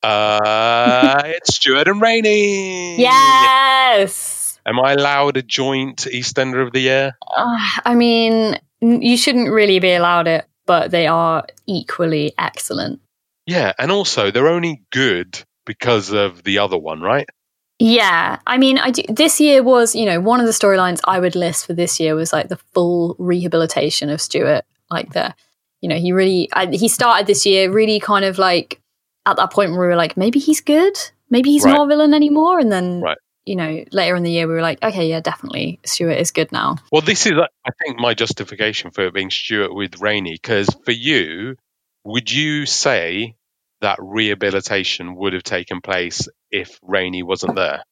It's Stuart and Rainey. Yes. Am I allowed a joint EastEnder of the year? I mean, you shouldn't really be allowed it, but they are equally excellent. Yeah, and also they're only good because of the other one, right? Yeah, I mean, this year was, one of the storylines I would list for this year was like the full rehabilitation of Stuart. Like he started this year really kind of like at that point where we were like, maybe he's good, maybe he's not a villain anymore, and then later in the year we were like, okay, yeah, definitely Stuart is good now. Well, this is, I think, my justification for it being Stuart with Rainey, because for you, would you say that rehabilitation would have taken place if Rainey wasn't there?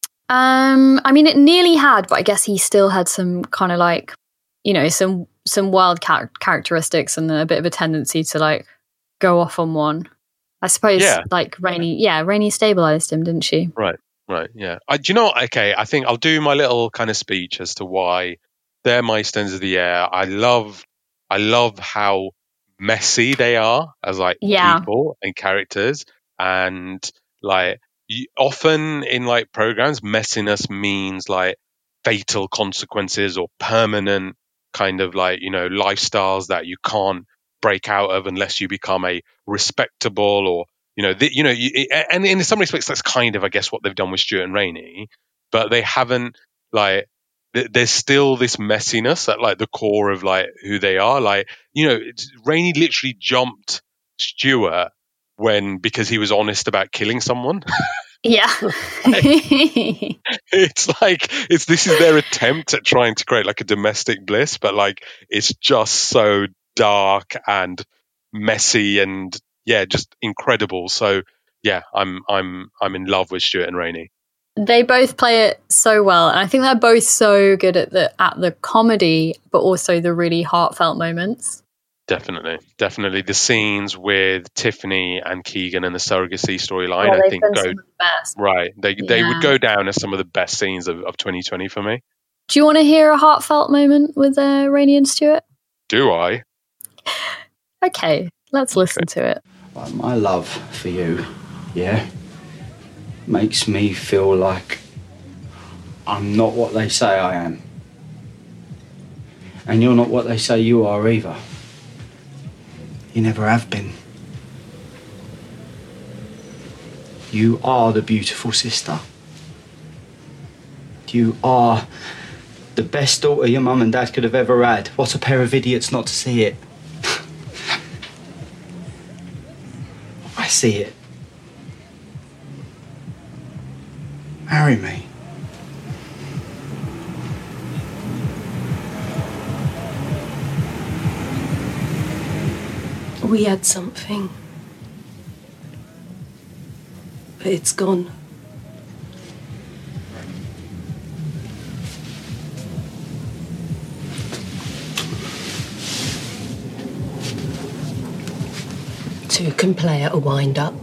I mean, it nearly had, but I guess he still had some kind of like, some wild characteristics and a bit of a tendency to like go off on one. I suppose like Rainey stabilized him, didn't she? Right. Right. Yeah. Do you know what? Okay. I think I'll do my little kind of speech as to why they're my Extenders of the Year. I love how messy they are as like Yeah. people and characters, and like often in like programs, messiness means like fatal consequences or permanent kind of like, lifestyles that you can't break out of unless you become a respectable or and in some respects that's kind of, I guess, what they've done with Stuart and Rainey, but they haven't like there's still this messiness at like the core of like who they are. Like, Rainey literally jumped Stuart because he was honest about killing someone. Yeah. It's like this is their attempt at trying to create like a domestic bliss, but like it's just so dark and messy and just incredible. So yeah, I'm in love with Stuart and Rainey. They both play it so well, and I think they're both so good at the comedy, but also the really heartfelt moments. Definitely. The scenes with Tiffany and Keegan and the surrogacy storyline, I think, some of the best. Right. They would go down as some of the best scenes of 2020 for me. Do you want to hear a heartfelt moment with Rainey and Stuart? Do I? Okay, let's listen to it. My love for you, makes me feel like I'm not what they say I am. And you're not what they say you are either. You never have been. You are the beautiful sister. You are the best daughter your mum and dad could have ever had. What a pair of idiots not to see it. I see it. Marry me. We had something, but it's gone. Two can play at a wind-up.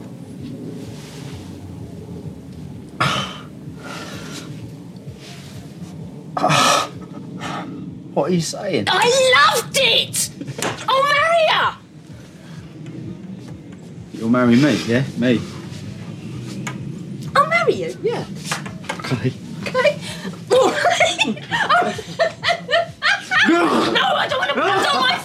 What are you saying? I loved it! I'll marry her! You'll marry me, yeah? Me? I'll marry you, yeah. Okay. Okay? All right. No, I don't want to blood on my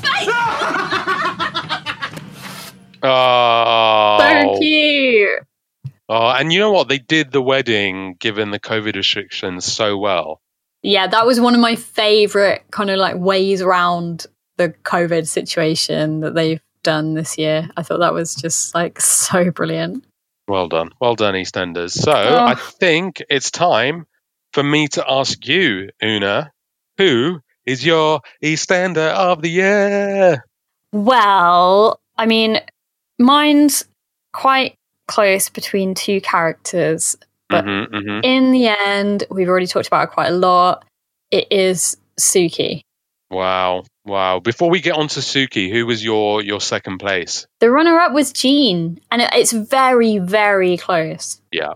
face! Oh. So cute. Oh, and you know what? They did the wedding, given the COVID restrictions, so well. Yeah, that was one of my favourite kind of like ways around the COVID situation that they've done this year. I thought that was just like so brilliant. Well done, EastEnders. So I think it's time for me to ask you, Una, who is your EastEnder of the year? Well, I mean, mine's quite close between two characters, but in the end, we've already talked about it quite a lot. It is Suki. Wow. Before we get on to Suki, who was your second place? The runner-up was Jean, and it's very, very close. Yeah.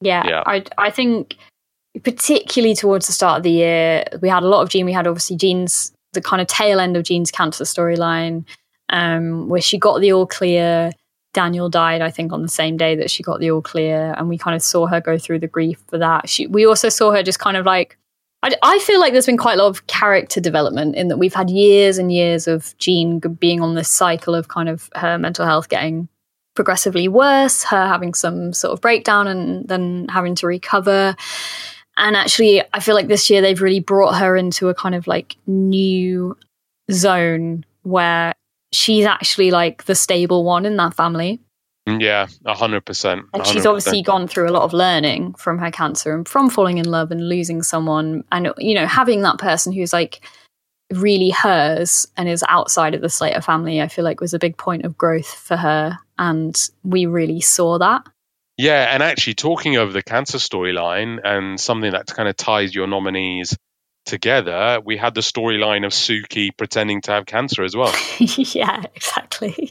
I think particularly towards the start of the year, we had a lot of Jean. We had obviously the kind of tail end of Jean's cancer storyline, where she got the all clear. Daniel died, I think, on the same day that she got the all clear, and we kind of saw her go through the grief for that. We also saw her just kind of like, I feel like there's been quite a lot of character development in that we've had years and years of Jean being on this cycle of kind of her mental health getting progressively worse, her having some sort of breakdown and then having to recover. And actually, I feel like this year they've really brought her into a kind of like new zone where she's actually like the stable one in that family. Yeah, 100%. And she's obviously gone through a lot of learning from her cancer and from falling in love and losing someone. And, having that person who's like really hers and is outside of the Slater family, I feel like was a big point of growth for her. And we really saw that. Yeah, and actually talking over the cancer storyline and something that kind of ties your nominees together, we had the storyline of Suki pretending to have cancer as well. Yeah, exactly.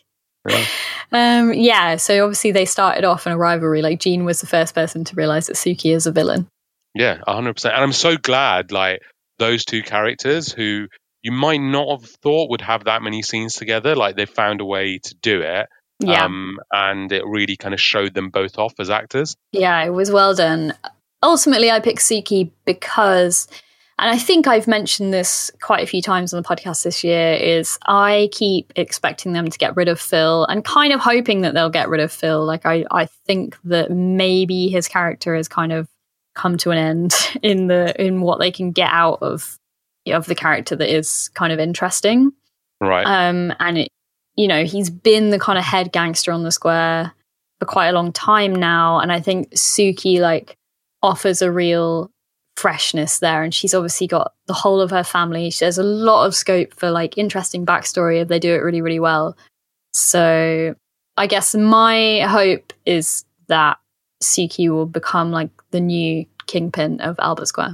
So obviously they started off in a rivalry. Like Jean was the first person to realize that Suki is a villain. Yeah, 100%. And I'm so glad, like, those two characters who you might not have thought would have that many scenes together, like, they found a way to do it. Yeah. And it really kind of showed them both off as actors. Yeah, it was well done. Ultimately, I picked Suki because, and I think I've mentioned this quite a few times on the podcast this year, is I keep expecting them to get rid of Phil and kind of hoping that they'll get rid of Phil. Like, I think that maybe his character has kind of come to an end in what they can get out of the character that is kind of interesting. Right. And it, he's been the kind of head gangster on the square for quite a long time now. And I think Suki, like, offers a real freshness there. And she's obviously got the whole of her family. There's a lot of scope for, like, interesting backstory if they do it really, really well. So I guess my hope is that Suki will become, like, the new kingpin of Albert Square.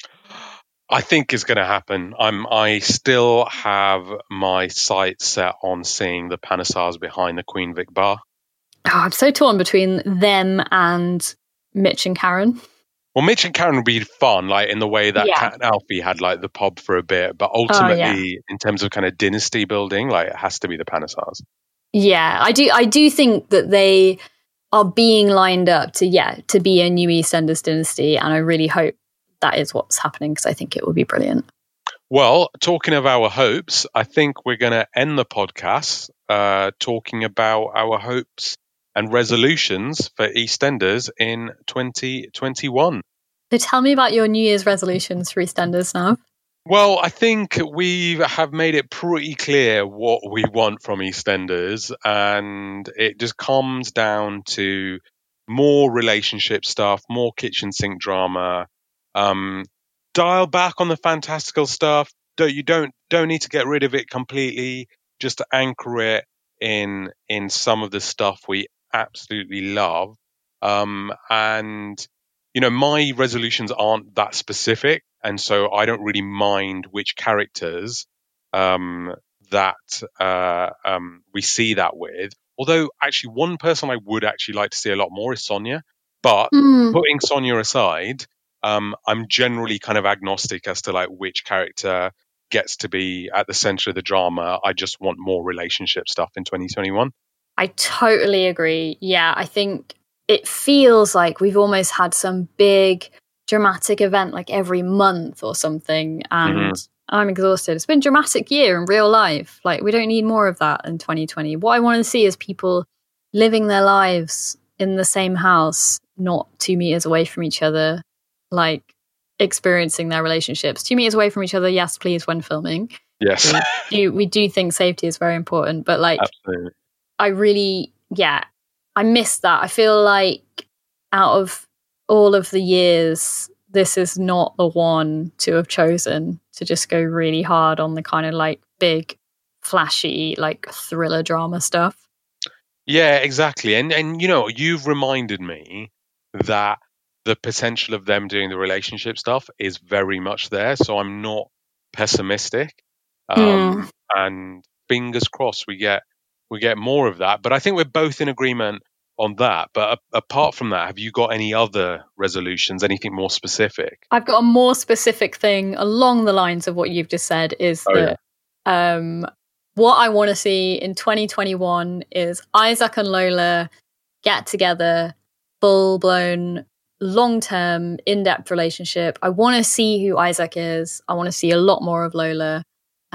I think it's going to happen. I still have my sights set on seeing the Panissars behind the Queen Vic bar. Oh, I'm so torn between them and Mitch and Karen. Well, Mitch and Karen would be fun, like, in the way that Kat and Alfie had, like, the pub for a bit. But ultimately, in terms of kind of dynasty building, like, it has to be the Panissars. Yeah, I do think that they are being lined up to be a new EastEnders dynasty. And I really hope that is what's happening, because I think it will be brilliant. Well, talking of our hopes, I think we're going to end the podcast talking about our hopes and resolutions for EastEnders in 2021. So tell me about your New Year's resolutions for EastEnders now. Well, I think we have made it pretty clear what we want from EastEnders, and it just comes down to more relationship stuff, more kitchen sink drama. Dial back on the fantastical stuff. You don't need to get rid of it completely. Just to anchor it in some of the stuff we absolutely love. And my resolutions aren't that specific, and so I don't really mind which characters that we see that with. Although, actually, one person I would actually like to see a lot more is Sonia. But putting Sonia aside, I'm generally kind of agnostic as to, like, which character gets to be at the center of the drama. I just want more relationship stuff in 2021. I totally agree. Yeah, I think it feels like we've almost had some big dramatic event like every month or something, and I'm exhausted. It's been a dramatic year in real life. Like, we don't need more of that in 2020. What I want to see is people living their lives in the same house, not 2 meters away from each other, like experiencing their relationships 2 meters away from each other. Yes, please, when filming. Yes. We do think safety is very important, but, like, absolutely. I really, I miss that. I feel like out of all of the years, this is not the one to have chosen to just go really hard on the kind of, like, big, flashy, like, thriller drama stuff. Yeah, exactly. And you've reminded me that the potential of them doing the relationship stuff is very much there. So I'm not pessimistic. And fingers crossed we get more of that. But I think we're both in agreement on that. But apart from that, have you got any other resolutions, anything more specific? I've got a more specific thing along the lines of what you've just said, is what I want to see in 2021 is Isaac and Lola get together, full-blown, long-term, in-depth relationship. I want to see who Isaac is. I want to see a lot more of Lola.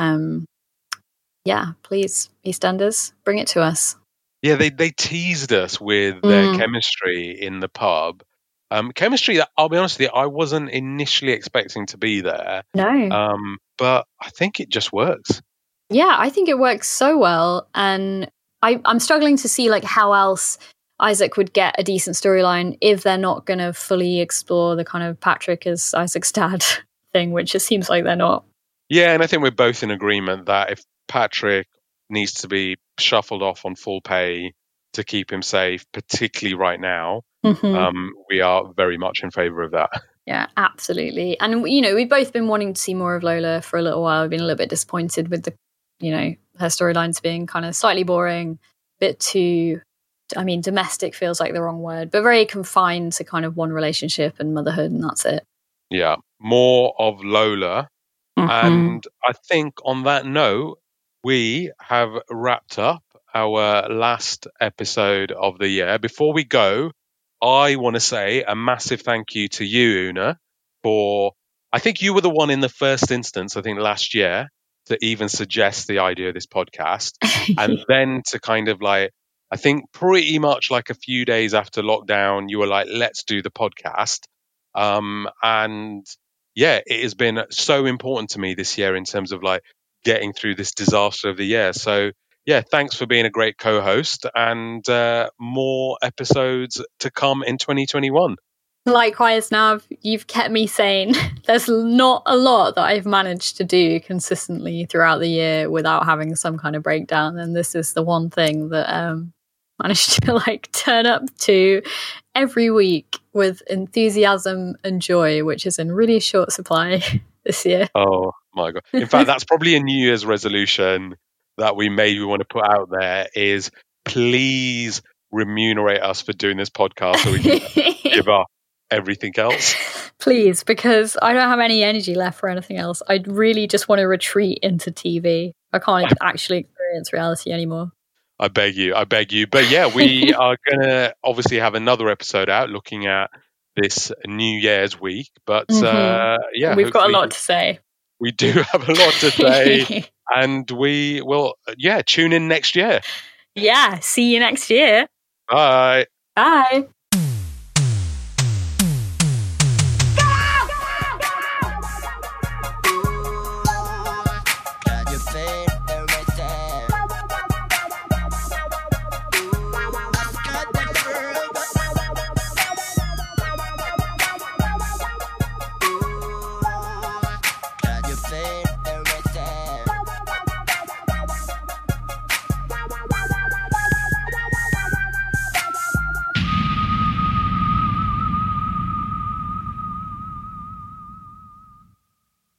Please, EastEnders, bring it to us. Yeah, they teased us with their chemistry in the pub. Chemistry that, I'll be honest with you, I wasn't initially expecting to be there. No. But I think it just works. Yeah, I think it works so well. And I'm struggling to see, like, how else Isaac would get a decent storyline if they're not going to fully explore the kind of Patrick as Isaac's dad thing, which it seems like they're not. Yeah, and I think we're both in agreement that if Patrick needs to be shuffled off on full pay to keep him safe, particularly right now, we are very much in favour of that. Yeah, absolutely. And, we've both been wanting to see more of Lola for a little while. We've been a little bit disappointed with the, her storylines being kind of slightly boring. bit too, I mean, domestic feels like the wrong word, but very confined to kind of one relationship and motherhood, and that's it. Yeah, more of Lola. Mm-hmm. And I think on that note, we have wrapped up our last episode of the year. Before we go, I want to say a massive thank you to you, Una, for, I think you were the one in the first instance, I think last year, to even suggest the idea of this podcast. And then to kind of like, I think pretty much like a few days after lockdown, you were like, let's do the podcast. And yeah, it has been so important to me this year in terms of like getting through this disaster of the year. So yeah, thanks for being a great co-host, and more episodes to come in 2021. Likewise, Nav, you've kept me sane. There's not a lot that I've managed to do consistently throughout the year without having some kind of breakdown, and this is the one thing that managed to like turn up to every week with enthusiasm and joy, which is in really short supply this year. Oh my God. In fact, that's probably a New Year's resolution that we maybe want to put out there is please remunerate us for doing this podcast so we can give up everything else. Please, because I don't have any energy left for anything else. I really just want to retreat into TV. I can't actually experience reality anymore. I beg you. But yeah, we are going to obviously have another episode out looking at this New Year's week. But yeah, we've got a lot to say. We do have a lot to say. And we will, tune in next year. Yeah, see you next year. Bye. Bye.